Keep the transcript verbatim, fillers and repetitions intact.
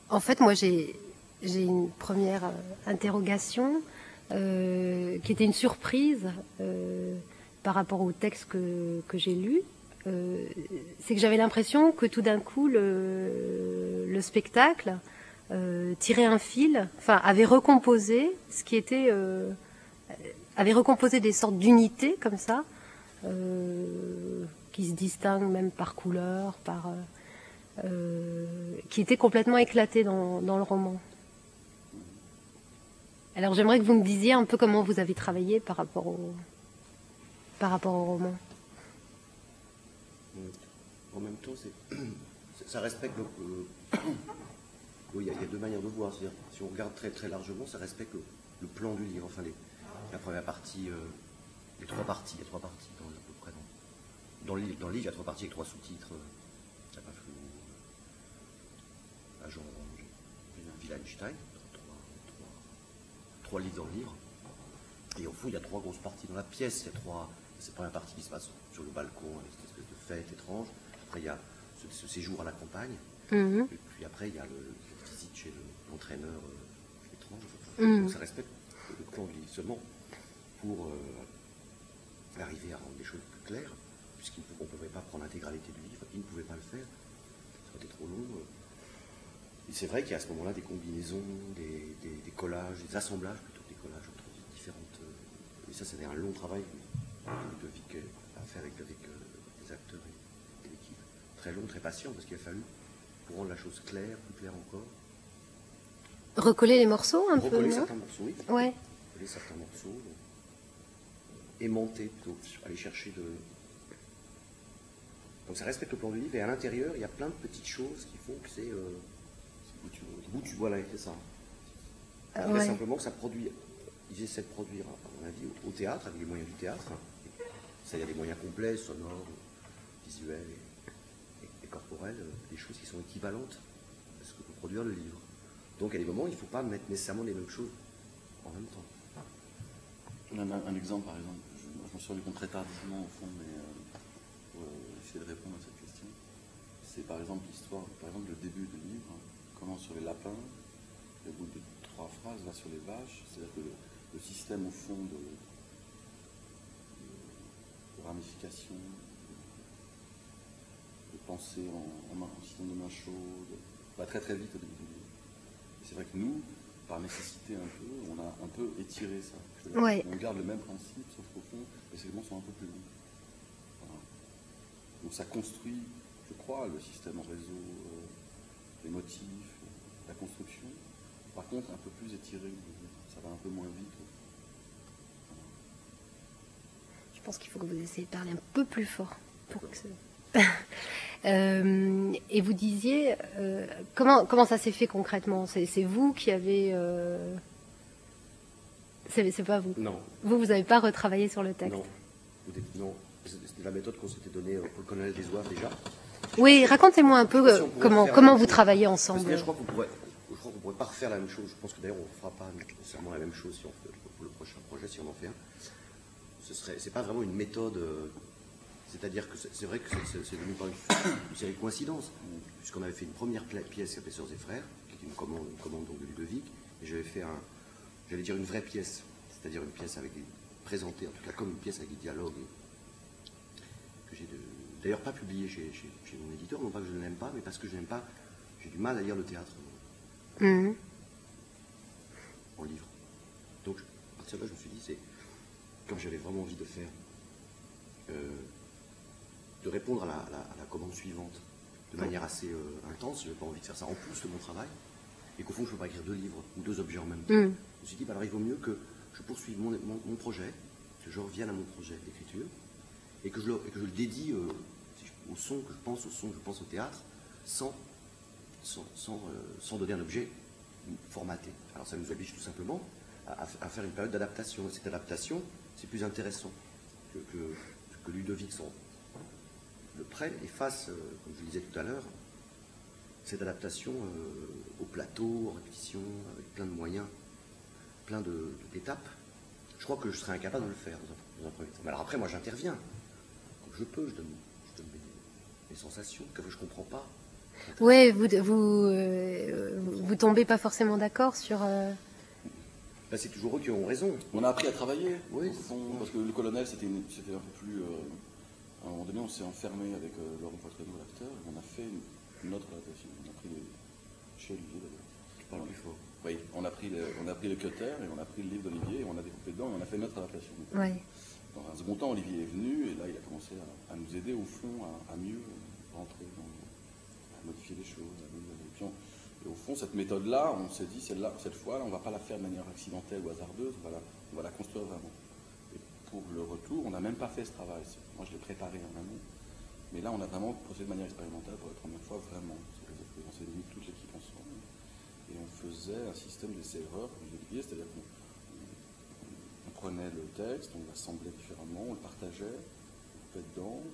En fait, moi, j'ai j'ai une première euh, interrogation euh, qui était une surprise euh, par rapport au texte que, que j'ai lu. Euh, c'est que j'avais l'impression que tout d'un coup, le, le spectacle euh, tirait un fil, enfin, avait recomposé ce qui était... Euh, avait recomposé des sortes d'unités comme ça, euh, qui se distinguent même par couleur, par... Euh, Euh, qui était complètement éclaté dans, dans le roman. Alors j'aimerais que vous me disiez un peu comment vous avez travaillé par rapport au, par rapport au roman. En même temps, c'est, ça respecte le... Euh, oui, il y, a, il y a deux manières de voir. C'est-à-dire, si on regarde très très largement, ça respecte le, le plan du livre. Enfin, les, la première partie, euh, les trois parties, il y a trois parties dans, à peu près dans, dans, le livre, dans le livre, il y a trois parties avec trois sous-titres. Euh, pas flou, euh, Agent Orange, Wittgenstein, trois, trois, trois livres dans le livre. Et au fond, il y a trois grosses parties dans la pièce. Il y a trois. C'est la première partie qui se passe sur le balcon, avec cette espèce de fête étrange. Après, il y a ce, ce séjour à la campagne. Mm-hmm. Et puis après, il y a le, le visite chez le, l'entraîneur euh, étrange. Mm-hmm. Donc ça respecte le plan du livre seulement pour euh, arriver à rendre les choses plus claires, puisqu'on ne pouvait pas prendre l'intégralité du livre, il ne pouvait pas le faire, ça aurait été trop long. Et c'est vrai qu'il y a à ce moment-là des combinaisons, des, des, des collages, des assemblages plutôt que des collages entre différentes. Et ça, c'était un long travail de Vic à faire avec, avec euh, les acteurs et, et l'équipe. Très long, très patient, parce qu'il a fallu, pour rendre la chose claire, plus claire encore. Recoller les morceaux un Recoller peu, certains morceaux, oui. Ouais. Recoller certains morceaux. Euh, aimanter, plutôt, aller chercher de... Donc ça respecte le plan du livre, et à l'intérieur, il y a plein de petites choses qui font que c'est... Euh, Où tu vois là, c'est ça. Euh, ouais. Simplement que ça produit, ils essaient de produire, à mon avis, au, au théâtre, avec les moyens du théâtre. Ça, il y a des moyens complets, sonores, visuels et, et, et corporels, des choses qui sont équivalentes à ce que peut produire le livre. Donc, à des moments, il ne faut pas mettre nécessairement les mêmes choses en même temps. Un, un exemple, par exemple, je, je m'en suis rendu compte très tardivement, au fond, mais euh, pour euh, essayer de répondre à cette question. C'est par exemple l'histoire, par exemple, le début du livre. Commence sur les lapins, et au bout de trois phrases, va sur les vaches. C'est-à-dire que le, le système, au fond, de, de, de ramification, de, de pensée en, en, en système de main chaude, va très très vite au début du livre. Et c'est vrai que nous, par nécessité un peu, on a un peu étiré ça. Ouais. On garde le même principe, sauf qu'au fond, les segments sont un peu plus longs. Voilà. Donc ça construit, je crois, le système en réseau, euh, les motifs, la construction. Par contre, un peu plus étiré, ça va un peu moins vite. Je pense qu'il faut que vous essayiez de parler un peu plus fort. Pour que ça... euh, et vous disiez, euh, comment, comment ça s'est fait concrètement? C'est, c'est vous qui avez... Euh... C'est, c'est pas vous? Non. Vous, vous n'avez pas retravaillé sur le texte? Non. Non. C'était la méthode qu'on s'était donnée pour le colonel des Oives déjà. Oui, racontez-moi un peu si comment, comment vous travaillez ensemble. Parce que je crois qu'on pourrait, je crois qu'on pourrait pas refaire la même chose. Je pense que d'ailleurs on ne fera pas nécessairement la même chose si on fait, pour le prochain projet, si on en fait un. Ce serait, c'est pas vraiment une méthode. Euh, c'est-à-dire que c'est, c'est vrai que c'est, c'est devenu par une, une série de coïncidences, puisqu'on avait fait une première pièce qui s'appelait Sœurs et Frères, qui était une commande, une commande donc de Ludovic, et j'avais fait un, j'allais dire une vraie pièce, c'est-à-dire une pièce avec des, présentée, en tout cas comme une pièce avec des dialogues. Que j'ai de, d'ailleurs pas publié chez, chez, chez mon éditeur, non pas que je ne l'aime pas, mais parce que je n'aime pas, j'ai du mal à lire le théâtre mmh. en livre. Donc à partir de là, je me suis dit, c'est comme j'avais vraiment envie de faire, euh, de répondre à la, à, la, à la commande suivante de manière assez euh, intense. Je n'avais pas envie de faire ça en plus de mon travail, et qu'au fond, je ne peux pas écrire deux livres ou deux objets en même temps. Mmh. Je me suis dit, bah, alors il vaut mieux que je poursuive mon, mon, mon projet, que je revienne à mon projet d'écriture, et que je le, et que je le dédie euh, au son que je pense, au son que je pense au théâtre, sans, sans, sans, euh, sans donner un objet formaté. Alors ça nous oblige tout simplement à, à faire une période d'adaptation. Et cette adaptation, c'est plus intéressant que, que, que Ludovic son, le prenne et fasse, euh, comme je le disais tout à l'heure, cette adaptation euh, au plateau, en répétition, avec plein de moyens, plein de, d'étapes. Je crois que je serais incapable de le faire dans un, dans un premier temps. Mais alors après, moi j'interviens. Comme je peux, je donne, je donne mes, mes sensations, que je ne comprends pas. Ouais, vous vous, euh, vous tombez pas forcément d'accord sur. Euh... Là, c'est toujours eux qui ont raison. On a appris à travailler, oui, au fond, parce que le colonel, c'était un peu plus. Euh, à un moment donné, on s'est enfermé avec euh, Laurent Poitrenaud, l'acteur, et on a fait une, une autre adaptation. On a pris les, chez Olivier d'ailleurs. Tu parles plus fort. Oui, on a, pris le, on a pris le cutter et on a pris le livre d'Olivier et on a découpé dedans et on a fait notre adaptation. Ouais. Dans un second temps, Olivier est venu et là, il a commencé à, à nous aider au fond à, à mieux rentrer, dans, à modifier les choses. À mieux, et, puis on, et au fond, cette méthode-là, on s'est dit, celle-là, cette fois, on ne va pas la faire de manière accidentelle ou hasardeuse, on va la, on va la construire vraiment. Et pour le retour, on n'a même pas fait ce travail. Moi, je l'ai préparé en amont. Mais là, on a vraiment procédé de manière expérimentale pour la première fois, vraiment. On s'est mis toute l'équipe ensemble. Et on faisait un système d'essai-erreur, comme je l'ai dit, c'est-à-dire qu'on on prenait le texte, on l'assemblait différemment, on le partageait, on coupait dedans,